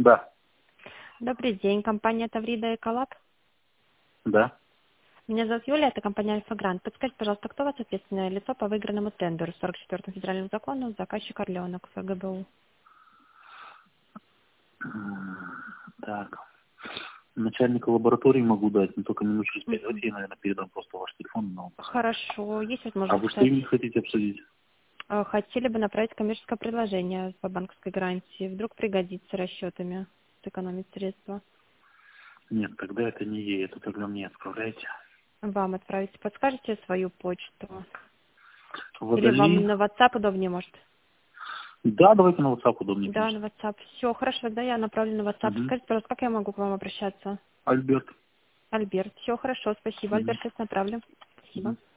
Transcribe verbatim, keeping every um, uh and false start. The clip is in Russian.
Да. Добрый день, компания Таврида Эколаб. Да. Меня зовут Юлия, это компания Альфа-Грант. Подскажите, пожалуйста, кто у вас ответственное лицо по выигранному тендеру сорок четвёртому федеральному закону, заказчик Орленок ФГБУ? Так. Начальника лаборатории могу дать, но только минут через пять. Давайте я, наверное, передам просто ваш телефон. Но... Хорошо, есть А возможность вы что писать. именно хотите обсудить? Э, Хотели бы направить коммерческое предложение по банковской гарантии. Вдруг пригодится расчетами сэкономить средства. Нет, тогда это не ей, это тогда мне отправляйте. Вам отправить. Подскажете свою почту? Или вам Водолей. на WhatsApp удобнее, может? Да, давайте на WhatsApp удобнее, Да, конечно. на WhatsApp. Все, хорошо, тогда я направлю на WhatsApp. Угу. Скажите, пожалуйста, как я могу к вам обращаться? Альберт. Альберт. Все хорошо, спасибо. Угу. Альберт, сейчас направлю. Спасибо. Угу.